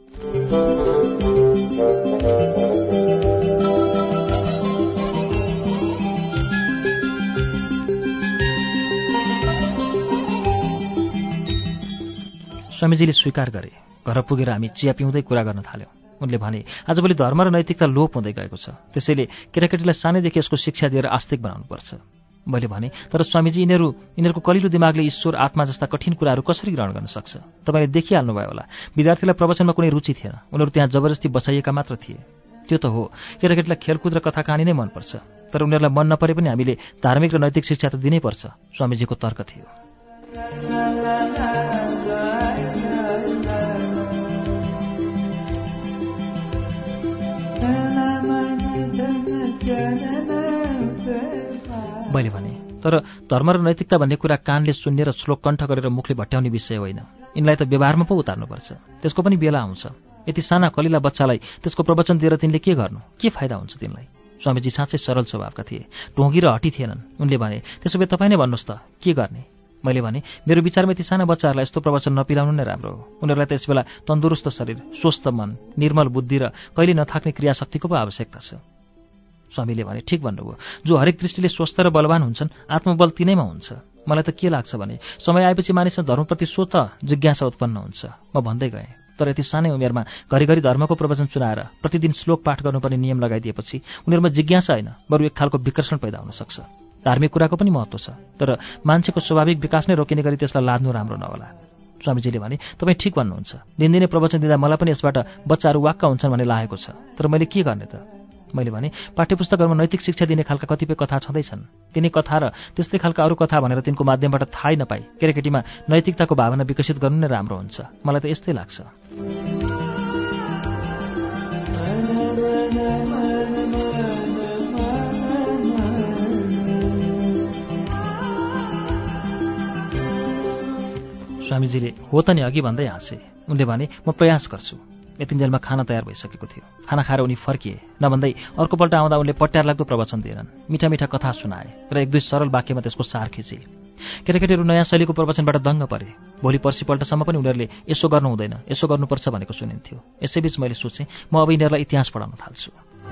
स्वामीजीले स्वीकार गरे। घर पुगेर हामी चिया पिउँदै कुरा गर्न थाल्यौँ। उनले भने, आजभोलि धर्म र नैतिकता लोप हुँदै गएको छ। त्यसैले केटाकेटीलाई सानैदेखि यसको शिक्षा दिएर आस्तिक बनाउनुपर्छ। मैले भने, तर स्वामीजी, यिनीहरूको कलिलो दिमागले ईश्वर, आत्मा जस्ता कठिन कुराहरू कसरी ग्रहण गर्न सक्छ? तपाईँले देखिहाल्नुभयो होला, विद्यार्थीलाई प्रवचनमा कुनै रुचि थिएन। उनीहरू त्यहाँ जबरजस्ती बसाइएका मात्र थिए। त्यो त हो, केटाकेटीलाई खेलकुद र कथा कहानी नै मनपर्छ। तर उनीहरूलाई मन नपरे पनि हामीले धार्मिक र नैतिक शिक्षा त दिनै पर्छ, स्वामीजीको तर्क थियो। मैले भने, तर धर्म र नैतिकता भन्ने कुरा कानले सुन्ने र श्लोक कण्ठ गरेर मुखले भट्याउने विषय होइन। यिनलाई त व्यवहारमा पो उतार्नुपर्छ। त्यसको पनि बेला आउँछ। यति साना कलिला बच्चालाई त्यसको प्रवचन दिएर तिनले के गर्नु? के फाइदा हुन्छ तिनलाई? स्वामीजी साँच्चै सरल स्वभावका थिए, ढोंगी र हटी थिएनन्। उनले भने, त्यसो भए तपाईँ नै भन्नुहोस् त, के गर्ने? मैले भने, मेरो विचारमा यति साना बच्चाहरूलाई यस्तो प्रवचन नपिलाउनु नै राम्रो हो। उनीहरूलाई त यसबेला तन्दुरुस्त शरीर, स्वस्थ मन, निर्मल बुद्धि र कहिले नथाक्ने क्रियाशक्तिको पो आवश्यकता छ। स्वामीले भने, ठिक भन्नुभयो। जो हरेक दृष्टिले स्वस्थ र बलवान हुन्छन्, आत्मबल तिनैमा हुन्छ। मलाई त के लाग्छ भने, समय आएपछि मानिसमा धर्मप्रति स्वत जिज्ञासा उत्पन्न हुन्छ। म भन्दै गएँ, तर यति सानै उमेरमा घरिघरि धर्मको प्रवचन सुनाएर प्रतिदिन श्लोक पाठ गर्नुपर्ने नियम लगाइदिएपछि उनीहरूमा जिज्ञासा होइन, बरु एक खालको विकर्षण पैदा हुन सक्छ। धार्मिक कुराको पनि महत्त्व छ, तर मान्छेको स्वाभाविक विकास नै रोकिने गरी त्यसलाई लाद्नु राम्रो नहोला। स्वामीजीले भने, तपाईँ ठिक भन्नुहुन्छ। दिनदिनै प्रवचन दिँदा मलाई पनि यसबाट बच्चाहरू वाक्क हुन्छन् भन्ने लागेको छ। तर मैले के गर्ने त? मैले भने, पाठ्यपुस्तकहरूमा नैतिक शिक्षा दिने खालका कतिपय कथा छँदैछन्। तिनी कथा र त्यस्तै खालका अरू कथा भनेर तिनको माध्यमबाट थाहै नपाई केटाकेटीमा नैतिकताको भावना विकसित गर्नु नै राम्रो हुन्छ। मलाई त यस्तै लाग्छ। स्वामीजीले हो त नि अघि भन्दै हाँसे। उनले भने, म प्रयास गर्छु। यतिन्जेलमा खाना तयार भइसकेको थियो। खाना खाएर उनी फर्किए। नभन्दै अर्कोपल्ट आउँदा उनले पट्यार लाग्दो प्रवचन दिएनन्। मिठा मिठा कथा सुनाए र एक दुई सरल वाक्यमा त्यसको सार खिचे। केटाकेटीहरू नयाँ शैलीको प्रवचनबाट दङ्ग परे। भोलि पर्सिपल्टसम्म पनि उनीहरूले यसो गर्नु हुँदैन, यसो गर्नुपर्छ भनेको सुनिन्थ्यो। यसैबीच मैले सोचेँ म अब यिनीहरूलाई इतिहास पढाउन थाल्छु।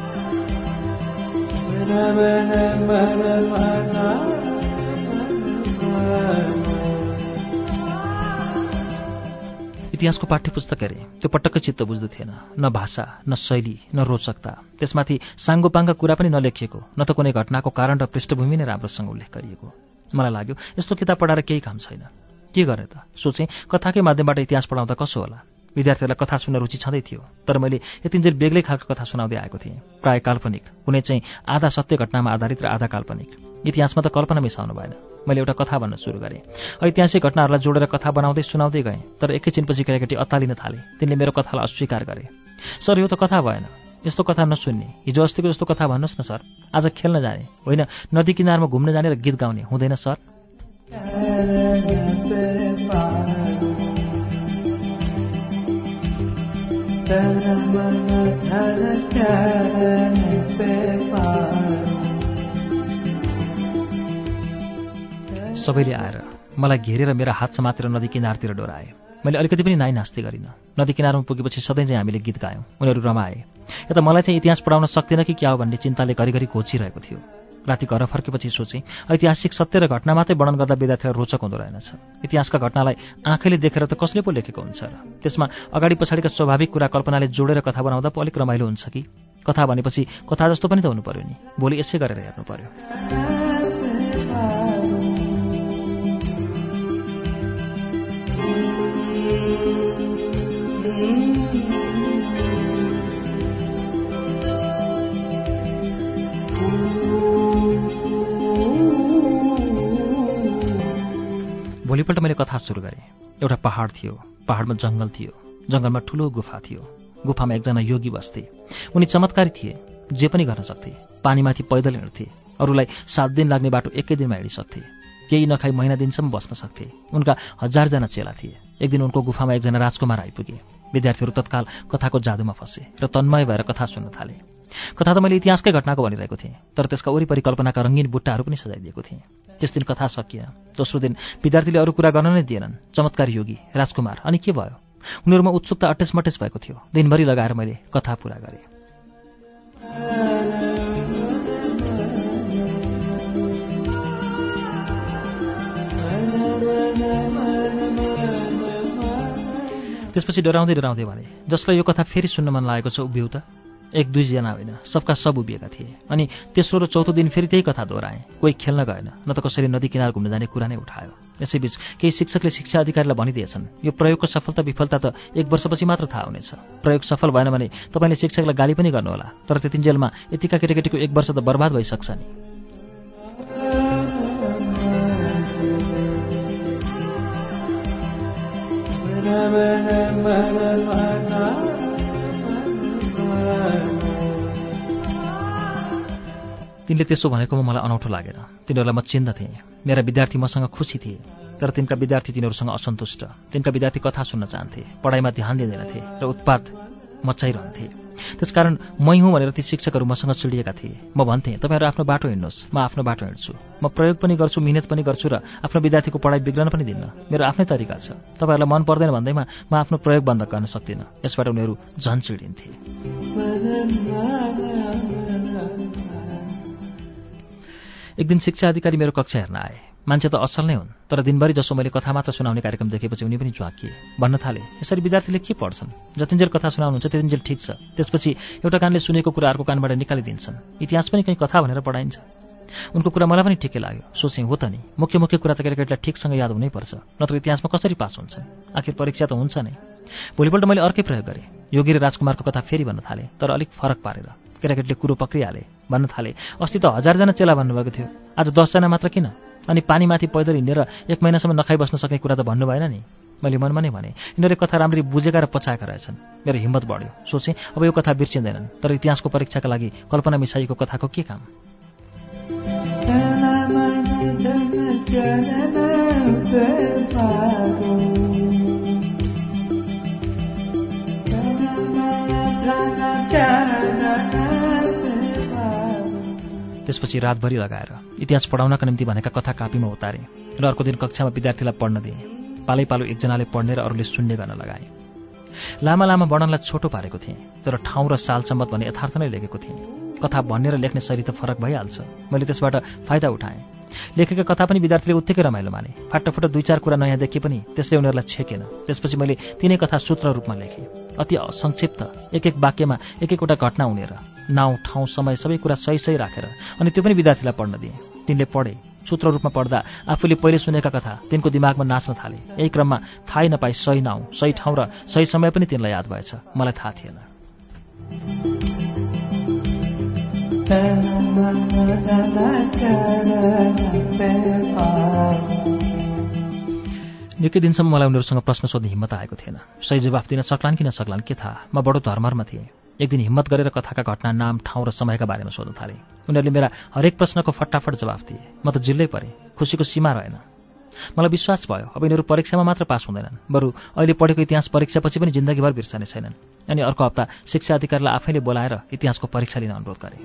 इतिहासको पाठ्यपुस्तक हेरेँ, त्यो पटक्कै चित्त बुझ्दो थिएन। न भाषा, न शैली, न रोचकता। त्यसमाथि साङ्गोपाङ्ग कुरा पनि नलेखिएको, न त कुनै घटनाको कारण र पृष्ठभूमि नै राम्रोसँग उल्लेख गरिएको। मलाई लाग्यो यस्तो किताब पढाएर केही काम छैन। के गर्ने त? सोचेँ कथाकै माध्यमबाट इतिहास पढाउँदा कसो होला। विद्यार्थीहरूलाई कथा सुन्न रुचि छँदै थियो, तर मैले यतिन्जेल बेग्लै खालको कथा सुनाउँदै आएको थिएँ, प्राय काल्पनिक, कुनै चाहिँ आधा सत्य घटनामा आधारित र आधा काल्पनिक। इतिहासमा त कल्पना मिसाउनु भएन। मैले एउटा कथा भन्न सुरु गरेँ। ऐतिहासिक घटनाहरूलाई जोडेर कथा बनाउँदै सुनाउँदै गएँ, तर एकैछिनपछि केटाकेटी अत्तालिन थाले। तिनले मेरो कथालाई अस्वीकार गरे। सर, यो त कथा भएन, यस्तो कथा नसुन्ने। हिजो अस्तिको जस्तो कथा भन्नुहोस् न सर। आज खेल्न जाने होइन, नदी किनारमा घुम्न जाने र गीत गाउने हुँदैन सर। सबैले आएर मलाई घेरेर मेरा हात समातेर नदी किनारतिर डोराए। मैले अलिकति पनि नाइ नास्ति गरिनँ। नदी किनारमा पुगेपछि सधैँ चाहिँ हामीले गीत गायौँ, उनीहरू रमाए। या त मलाई चाहिँ इतिहास पढाउन सक्दिनँ कि क्या हो भन्ने चिन्ताले घरिघरि घोचिरहेको थियो। राति घर फर्केपछि सोचेँ ऐतिहासिक सत्य र घटना मात्रै वर्णन गर्दा विद्यार्थीलाई रोचक हुँदो रहेनछ। इतिहासका घटनालाई आँखाले देखेर त कसले पो लेखेको हुन्छ र? त्यसमा अगाडि पछाडिका स्वाभाविक कुरा कल्पनाले जोडेर कथा बनाउँदा पो अलिक रमाइलो हुन्छ कि? कथा भनेपछि कथा जस्तो पनि त हुनु पर्यो नि। भोलि यसै गरेर हेर्नु पर्यो। भोलिपल्ट मैले कथा सुरु गरेँ। एउटा पहाड थियो, पहाडमा जङ्गल थियो, जङ्गलमा ठुलो गुफा थियो। गुफामा एकजना योगी बस्थे। उनी चमत्कारी थिए, जे पनि गर्न सक्थे। पानीमाथि पैदल हिँड्थे, अरूलाई 7 दिन लाग्ने बाटो एकै दिनमा हिँडिसक्थे। केही नखाई महिना दिनसम्म बस्न सक्थे। उनका 1000जना चेला थिए। एक दिन उनको गुफामा एकजना राजकुमार आइपुगे। विद्यार्थीहरू तत्काल कथाको जादुमा फसे र तन्मय भएर कथा सुन्न थाले। कथा त मैले इतिहासकै घटनाको भनिरहेको थिएँ, तर त्यसका वरिपरि कल्पनाका रङ्गीन बुट्टाहरू पनि सजाइदिएको थिएँ। त्यस दिन कथा सकिएन। दोस्रो दिन विद्यार्थीले अरू कुरा गर्न नै दिएनन्। चमत्कारी योगी, राजकुमार, अनि के भयो? उनीहरूमा उत्सुकता अटेसमटेस भएको थियो। दिनभरि लगाएर मैले कथा पूरा गरेँ। त्यसपछि डराउँदै डराउँदै भने, जसलाई यो कथा फेरि सुन्न मन लागेको छ उभिऊ त। 1-2 जना होइन, सबका सब उभिएका थिए। अनि तेस्रो र चौथो दिन फेरि त्यही कथा दोहोऱ्याएँ। कोही खेल्न गएन, न त कसरी नदी किनार घुम्न जाने कुरा नै उठायो। यसैबीच केही शिक्षकले शिक्षा अधिकारीलाई भनिदिएछन्, यो प्रयोगको सफलता विफलता त 1 वर्षपछि मात्र थाहा हुनेछ। प्रयोग सफल भएन भने तपाईँले शिक्षकलाई गाली पनि गर्नुहोला, तर त्यतिन्जेलमा यतिका केटाकेटीको 1 वर्ष त बर्बाद भइसक्छ नि। तिनले त्यसो भनेकोमा मलाई अनौठो लागेन। तिनीहरूलाई म चिन्दथेँ। मेरा विद्यार्थी मसँग खुसी थिए, तर तिनका विद्यार्थी तिनीहरूसँग असन्तुष्ट। तिनका विद्यार्थी कथा सुन्न चाहन्थे, पढाइमा ध्यान दिँदैनथे र उत्पात मचाइरहन्थे। त्यसकारण मै हुँ भनेर ती शिक्षकहरू मसँग चिडिएका थिए। म भन्थेँ, तपाईँहरू आफ्नो बाटो हिँड्नुहोस्, म आफ्नो बाटो हिँड्छु। म प्रयोग पनि गर्छु, मिहिनेत पनि गर्छु र आफ्नो विद्यार्थीको पढाइ बिग्रन पनि दिन्न। मेरो आफ्नै तरिका छ। तपाईँहरूलाई मन पर्दैन भन्दैमा म आफ्नो प्रयोग बन्द गर्न सक्दिनँ। यसबाट उनीहरू झन् चिडिन्थे। एक दिन शिक्षा अधिकारी मेरो कक्षा हेर्न आए। मान्छे त असल नै हुन्, तर दिनभरि जसो मैले कथा मात्र सुनाउने कार्यक्रम देखेपछि उनी पनि च्वाकिए। भन्न थाले, यसरी विद्यार्थीले के पढ्छन्? जतिन्जेल कथा सुनाउनुहुन्छ त्यतिन्जेल ठिक छ, त्यसपछि एउटा कानले सुनेको कुरा अर्को कानबाट निकालिदिन्छन्। इतिहास पनि कहीँ कथा भनेर पढाइन्छ। उनको कुरा मलाई पनि ठिकै लाग्यो। सोचेँ, हो त नि, मुख्य मुख्य कुरा त केटाकेटीलाई ठिकसँग याद हुनैपर्छ, नत्र इतिहासमा कसरी पास हुन्छन्? आखिर परीक्षा त हुन्छ नै। भोलिपल्ट मैले अर्कै प्रयोग गरेँ। योगी र राजकुमारको कथा फेरि भन्न थालेँ, तर अलिक फरक पारेर। केटाकेटीले कुरो पक्रिहाले। भन्न थाले, अस्ति त 1000जना चेला भन्नुभएको थियो, आज 10 जना मात्र किन? अनि पानीमाथि पैदल हिँडेर 1 महिनासम्म नखाइ बस्न सक्ने कुरा त भन्नु भएन नि। मैले मनमा नै भने, यिनीहरूले कथा राम्ररी बुझेका र पचाएका रहेछन्। मेरो हिम्मत बढ्यो। सोचेँ, अब यो कथा बिर्सिँदैनन्, तर इतिहासको परीक्षाका लागि कल्पना मिसाइएको कथाको के काम? त्यसपछि रातभरि लगाएर इतिहास पढाउनका निम्ति भनेका कथा कापीमा उतारेँ र अर्को दिन कक्षामा विद्यार्थीलाई पढ्न दिएँ। पालै पालो एकजनाले पढ्ने र अरूले सुन्ने गर्न लगाए। लामा लामा वर्णनलाई छोटो पारेको थिएँ, तर ठाउँ र साल सम्बत भने यथार्थ नै लेखेको थिएँ। कथा भन्ने र लेख्ने शैली त फरक भइहाल्छ। मैले त्यसबाट फाइदा उठाएँ। लेखेका कथा पनि विद्यार्थीले उत्तिकै रमाइलो माने। फाटाफुटा 2-4 कुरा नयाँ देखे पनि त्यसले उनीहरूलाई छेकेन। त्यसपछि मैले तिनै कथा सूत्र रूपमा लेखेँ। अति संक्षिप्त, एक वाक्यमा एक-एकवटा घटना उनेर, नाउँ, ठाउँ, समय सबै कुरा सही राखेर अनि त्यो पनि विद्यार्थीलाई पढ्न दिएँ। तिनले पढे। सूत्र रूपमा पढ्दा आफूले पहिले सुनेका कथा तिनको दिमागमा नाच्न थाले। यही क्रममा थाहै नपाई सही नाउँ, सही ठाउँ र सही समय पनि तिनलाई याद भएछ। मलाई थाहा थिएन। निकै दिनसम्म मलाई उनीहरूसँग प्रश्न सोध्ने हिम्मत आएको थिएन। सही जवाफ दिन सक्लान् कि नसक्लान् के थाहा। म बडो धर्मरमा थिएँ। एक दिन हिम्मत गरेर कथाका घटना, नाम, ठाउँ र समयका बारेमा सोध्न थालेँ। उनीहरूले मेरा हरेक प्रश्नको फटाफट जवाफ दिए। म त जिल्लै परेँ। खुसीको सीमा रहेन। मलाई विश्वास भयो अब यिनीहरू परीक्षामा मात्र पास हुँदैनन्, बरु अहिले पढेको इतिहास परीक्षापछि पनि जिन्दगीभर बिर्सने छैनन्। अनि अर्को हप्ता शिक्षा अधिकारीलाई आफैले बोलाएर इतिहासको परीक्षा लिन अनुरोध गरेँ।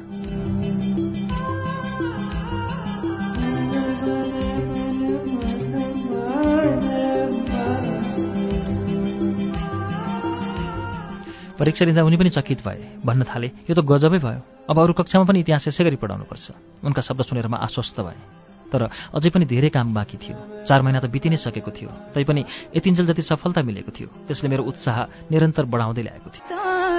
परीक्षा लिँदा उनी पनि चकित भए। भन्न थाले, यो त गजबै भयो। अब अरू कक्षामा पनि इतिहास यसै गरी पढाउनुपर्छ। उनका शब्द सुनेर म आश्वस्त भएँ। तर अझै पनि धेरै काम बाँकी थियो। 4 महिना त बिति नै सकेको थियो। तैपनि यतिन्जेल जति सफलता मिलेको थियो त्यसले मेरो उत्साह निरन्तर बढाउँदै ल्याएको थियो।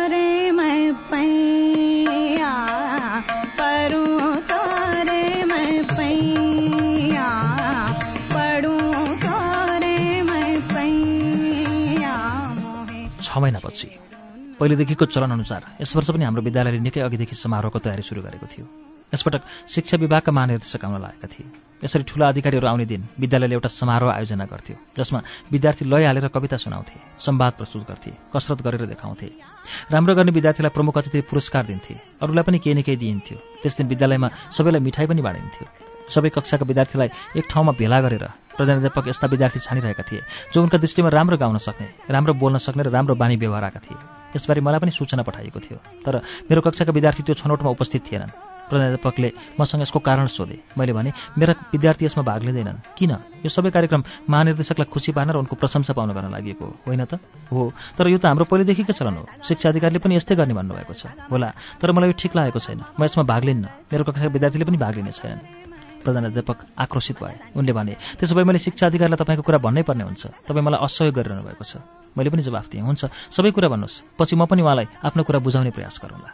छ महिनापछि पहिलेदेखिको चलन अनुसार यस वर्ष पनि हाम्रो विद्यालयले निकै अघिदेखि समारोहको तयारी सुरु गरेको थियो। यसपटक शिक्षा विभागका महानिर्देशक आउन लागेका थिए। यसरी ठूला अधिकारीहरू आउने दिन विद्यालयले एउटा समारोह आयोजना गर्थ्यो, जसमा विद्यार्थी लय हालेर कविता सुनाउँथे, संवाद प्रस्तुत गर्थे, कसरत गरेर देखाउँथे। राम्रो गर्ने विद्यार्थीलाई प्रमुख अतिथि पुरस्कार दिन्थे। अरूलाई पनि केही न केही दिइन्थ्यो। त्यस दिन विद्यालयमा सबैलाई मिठाई पनि बाँडिन्थ्यो। सबै कक्षाका विद्यार्थीलाई एक ठाउँमा भेला गरेर प्रधानाध्यापक यस्ता विद्यार्थी छानिरहेका थिए जो उनका दृष्टिमा राम्रो गाउन सक्ने, राम्रो बोल्न सक्ने र राम्रो बानी व्यवहारका थिए। यसबारे मलाई पनि सूचना पठाइएको थियो, तर मेरो कक्षाका विद्यार्थी त्यो छनौटमा उपस्थित थिएनन्। प्रधानाध्यापकले मसँग यसको कारण सोधे। मैले भने, मेरा विद्यार्थी यसमा भाग लिँदैनन्। किन? यो सबै कार्यक्रम महानिर्देशकलाई खुसी पार्न र उनको प्रशंसा पाउन गर्न लागि होइन त? हो, तर यो त हाम्रो पहिलेदेखिकै चलन हो। शिक्षा अधिकारीले पनि यस्तै गर्ने भन्नुभएको छ। होला, तर मलाई यो ठिक लागेको छैन। म यसमा भाग लिन्न। मेरो कक्षाका विद्यार्थीले पनि भाग लिने छैनन्। प्रधानाध्यापक आक्रोशित भए। उनले भने, त्यसो भए मैले शिक्षा अधिकारीलाई तपाईँको कुरा भन्नै पर्ने हुन्छ। तपाईँ मलाई असहयोग गरिरहनु भएको छ। मैले पनि जवाफ दिएँ, हुन्छ, सबै कुरा भन्नुहोस्, पछि म पनि उहाँलाई आफ्नो कुरा बुझाउने प्रयास गरौँला।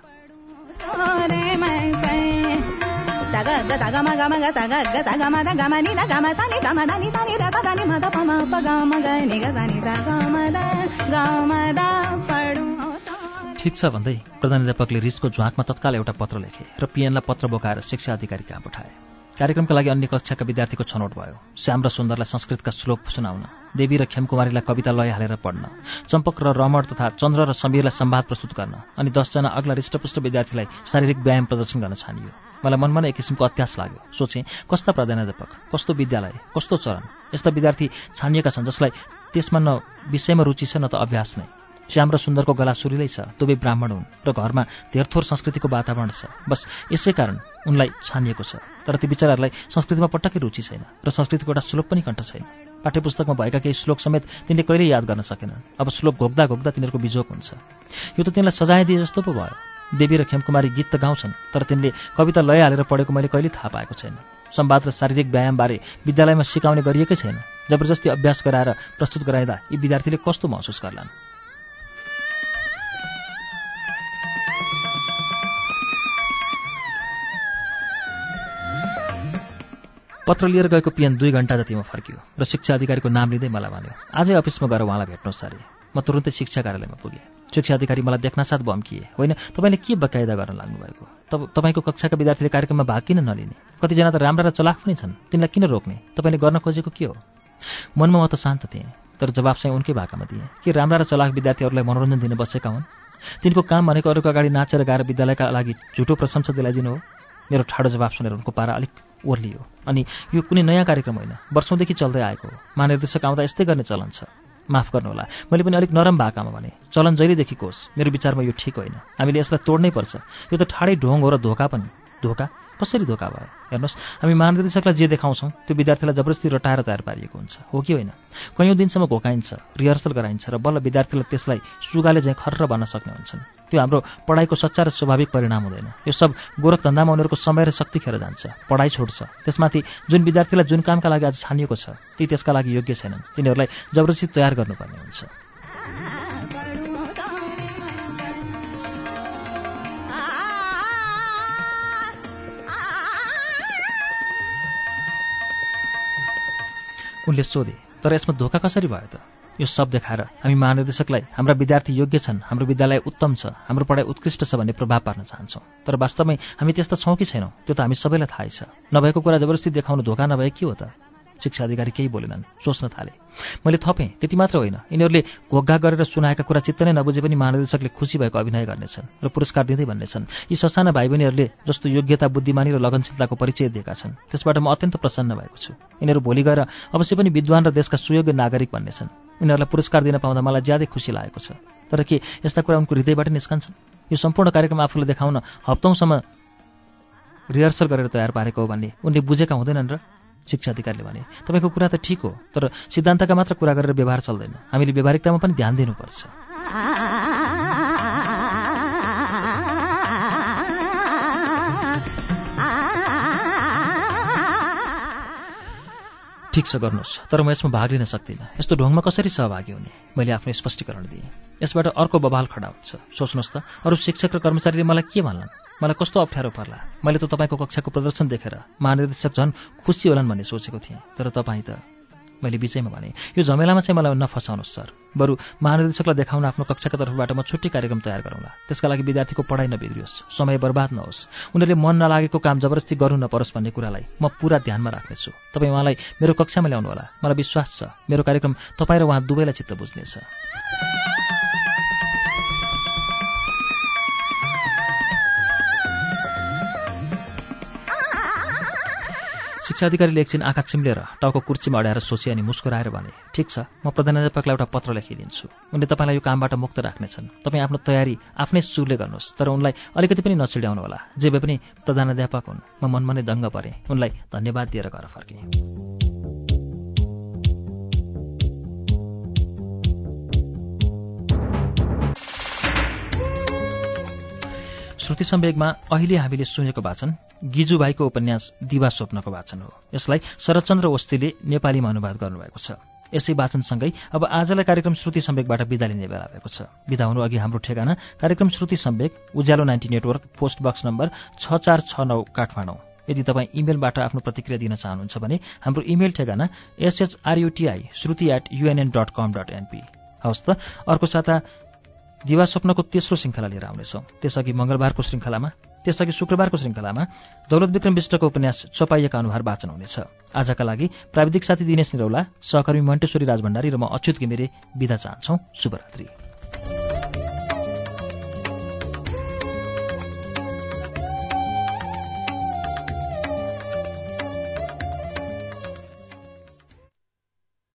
ठिक छ भन्दै प्रधानाध्यापकले रिसको झ्वाकमा तत्काल एउटा पत्र लेखे र पिएनलाई पत्र बोकाएर शिक्षा अधिकारी कहाँ पठाए। कार्यक्रमका लागि अन्य कक्षाका विद्यार्थीको छनौट भयो। श्याम र सुन्दरलाई संस्कृतका श्लोक सुनाउन, देवी र खेमकुमारीलाई कविता लय हालेर पढ्न, चम्पक र रमण तथा चन्द्र र समीरलाई संवाद प्रस्तुत गर्न अनि 10 जना अग्ला हृष्टपुष्ट विद्यार्थीलाई शारीरिक व्यायाम प्रदर्शन गर्न छानियो। मलाई मनमा नै एक किसिमको अत्यास लाग्यो। सोचेँ, कस्ता प्रधानाध्यापक, कस्तो विद्यालय, कस्तो चरण। यस्ता विद्यार्थी छानिएका छन् जसलाई त्यसमा न विषयमा रुचि छ न त अभ्यास नै। श्याम र सुन्दरको गला सुरिलै छ, दुवै ब्राह्मण हुन् र घरमा धेरथोर संस्कृतिको वातावरण छ। बस यसै कारण उनलाई छानिएको छ। तर ती बिचराहरूलाई संस्कृतिमा पटक्कै रुचि छैन र संस्कृतिको एउटा श्लोक पनि कण्ठ छैन। पाठ्यपुस्तकमा भएका केही श्लोक समेत तिनले कहिल्यै याद गर्न सकेनन्। अब श्लोक घोक्दा घोक्दा तिनीहरूको बिजोग हुन्छ। यो त तिनलाई सजाय दिए जस्तो पो भयो। देवी र खेमकुमारी गीत त गाउँछन्, तर तिनले कविता लय हालेर पढेको मैले कहिले थाहा पाएको छैन। संवाद र शारीरिक व्यायामबारे विद्यालयमा सिकाउने गरिएकै छैन। जबरजस्ती अभ्यास गराएर प्रस्तुत गराइँदा यी विद्यार्थीले कस्तो महसुस गर्लान्? पत्र लिएर गएको पिएन 2 घण्टा जतिमा फर्कियो र शिक्षा अधिकारीको नाम लिँदै मलाई भन्यो, आजै अफिसमा गएर उहाँलाई भेट्नुहोस् अरे। म तुरुन्तै शिक्षा कार्यालयमा पुगेँ। शिक्षा अधिकारी मलाई देख्नासाथ बम्किए। होइन, तपाईँले के बकायदा गर्न लाग्नु भएको? तपाईँको कक्षाका विद्यार्थीले कार्यक्रममा भाग किन नलिने? कतिजना त राम्रा र चलाख पनि छन्, तिनलाई किन रोक्ने? तपाईँले गर्न खोजेको के हो? मनमा म त शान्त थिएँ, तर जवाब चाहिँ उनकै भाकामा दिएँ। के राम्रा र चलाख विद्यार्थीहरूलाई मनोरञ्जन दिन बसेका हुन्? तिनको काम भनेको अरूको अगाडि नाचेर गाएर विद्यालयका लागि झुटो प्रशंसा दिलाइदिनु हो? मेरो ठाडो जवाब सुनेर उनको पारा अलिक ओर्लियो। अनि यो कुनै नयाँ कार्यक्रम होइन, वर्षौँदेखि चल्दै आएको हो। महानिर्देशक आउँदा यस्तै गर्ने चलन छ। माफ गर्नुहोला, मैले पनि अलिक नरम भाकामा भने। चलन जहिलेदेखिको होस्, मेरो विचारमा यो ठिक होइन। हामीले यसलाई तोड्नै पर्छ। यो त ठाडै ढोङ हो र धोका पनि। धोका? कसरी धोका भयो? हेर्नुहोस्, हामी महानिर्देशकलाई जे देखाउँछौँ त्यो विद्यार्थीलाई जबरजस्ती रटाएर तयार पारिएको हुन्छ, हो कि होइन? कैयौँ दिनसम्म घोकाइन्छ, रिहर्सल गराइन्छ र बल्ल विद्यार्थीलाई त्यसलाई सुगाले चाहिँ खर्र बन्न सक्ने हुन्छन्। त्यो हाम्रो पढाइको सच्चा र स्वाभाविक परिणाम हुँदैन। यो सब गोरखधन्दामा उनीहरूको समय र शक्ति खेर जान्छ, पढाइ छोड्छ। त्यसमाथि जुन विद्यार्थीलाई जुन कामका लागि आज छानिएको छ ती त्यसका लागि योग्य छैनन्, तिनीहरूलाई जबरजस्ती तयार गर्नुपर्ने हुन्छ। उनले सोधे, तर यसमा धोका कसरी भयो त? यो सब देखाएर हामी महानिर्देशकलाई हाम्रा विद्यार्थी योग्य छन्, हाम्रो विद्यालय उत्तम छ, हाम्रो पढाइ उत्कृष्ट छ भन्ने प्रभाव पार्न चाहन्छौँ। तर वास्तवमै हामी त्यस्ता छौँ कि छैनौँ त्यो त हामी सबैलाई थाहै छ। नभएको कुरा जबरजस्ती देखाउनु धोका नभए के हो त? शिक्षा अधिकारी केही बोलेनन्, सोच्न थाले। मैले थपेँ, त्यति मात्र होइन, यिनीहरूले घोकघाक गरेर सुनाएका कुरा चित्त नै नबुझे पनि महानिर्देशकले खुसी भएको अभिनय गर्नेछन् र पुरस्कार दिँदै भन्नेछन्, यी ससाना भाइ बहिनीहरूले जस्तो योग्यता, बुद्धिमानी र लगनशीलताको परिचय दिएका छन् त्यसबाट म अत्यन्त प्रसन्न भएको छु। यिनीहरू भोलि गएर अवश्य पनि विद्वान र देशका सुयोग्य नागरिक बन्नेछन्। यिनीहरूलाई पुरस्कार दिन पाउँदा मलाई ज्यादै खुसी लागेको छ। तर के यस्ता कुरा उनको हृदयबाट निस्कन्छन्? यो सम्पूर्ण कार्यक्रम आफूलाई देखाउन हप्तौँसम्म रिहर्सल गरेर तयार पारेको हो भन्ने उनले बुझेका हुँदैनन् र? शिक्षा अधिकारीले भने, तपाईँको कुरा त ठिक हो, तर सिद्धान्तका मात्र कुरा गरेर व्यवहार चल्दैन। हामीले व्यवहारिकतामा पनि ध्यान दिनुपर्छ। ठिक छ, गर्नुहोस्, तर म यसमा भाग लिन सक्दिनँ। यस्तो ढोङमा कसरी सहभागी हुने? मैले आफ्नो स्पष्टीकरण दिएँ। यसबाट अर्को बवाल खडा हुन्छ। सोच्नुहोस् त, अरू शिक्षक र कर्मचारीले मलाई के भन्लान्? मलाई कस्तो अप्ठ्यारो पर्ला? मैले त तपाईँको कक्षाको प्रदर्शन देखेर महानिर्देशक झन् खुसी होलान् भन्ने सोचेको थिएँ। तर तपाईँ त, मैले बिचैमा भने, यो झमेलामा चाहिँ मलाई नफसाउनुहोस् सर। बरु महानिर्देशकलाई देखाउन आफ्नो कक्षाका तर्फबाट म छुट्टी कार्यक्रम तयार गरौँला। त्यसका लागि विद्यार्थीको पढाइ नबिग्रियोस्, समय बर्बाद नहोस्, उनीहरूले मन नलागेको काम जबरजस्ती गर्नु नपरोस् भन्ने कुरालाई म पुरा ध्यानमा राख्नेछु। तपाईँ उहाँलाई मेरो कक्षामा ल्याउनुहोला। मलाई विश्वास छ मेरो कार्यक्रम तपाईँ र उहाँ दुवैलाई चित्त बुझ्नेछ। शिक्षा अधिकारीले एकछिन आँखा चिम्लेर टाउको कुर्सीमा अड्याएर सोचे अनि मुस्कुराएर भने, ठिक छ, म प्रधानाध्यापकलाई एउटा पत्र लेखिदिन्छु। उनले तपाईँलाई यो कामबाट मुक्त राख्नेछन्। तपाईँ आफ्नो तयारी आफ्नै सुरले गर्नुहोस्, तर उनलाई अलिकति पनि नचिड्याउनुहोला। जे भए पनि प्रधानाध्यापक हुन्। म मनमा नै दङ्ग परेँ। उनलाई धन्यवाद दिएर घर फर्केँ। श्रुति सम्वेगमा अहिले हामीले सुनेको वाचन गिजुभाइको उपन्यास दिवा स्वप्नको वाचन हो। यसलाई शरदचन्द्र ओस्तीले नेपालीमा अनुवाद गर्नुभएको छ। यसै वाचनसँगै अब आजलाई कार्यक्रम श्रुति सम्वेगबाट बिदा लिने बेला भएको छ। बिदा हुनु अघि हाम्रो ठेगाना कार्यक्रम Shruti Samveg, Ujyalo 90 network, post box number 6469 Kathmandu. यदि तपाईँ इमेलबाट आफ्नो प्रतिक्रिया दिन चाहनुहुन्छ भने हाम्रो इमेल ठेगाना shruti@unn.com.np। हवस् त, अर्को साता दिवा स्वप्नको तेस्रो श्रृङ्खला लिएर आउनेछौँ। त्यसअघि मंगलबारको श्रृङ्खलामा, त्यसअघि शुक्रबारको श्रृङ्खलामा दौलत विक्रम बिष्टको उपन्यास चपाइएका अनुहार वाचन हुनेछ। आजका लागि प्राविधिक साथी दिनेश निरौला, सहकर्मी मन्टेश्वरी राजभण्डारी र म अच्युत घिमिरे बिदा चाहन्छौँ। शुभरात्रि।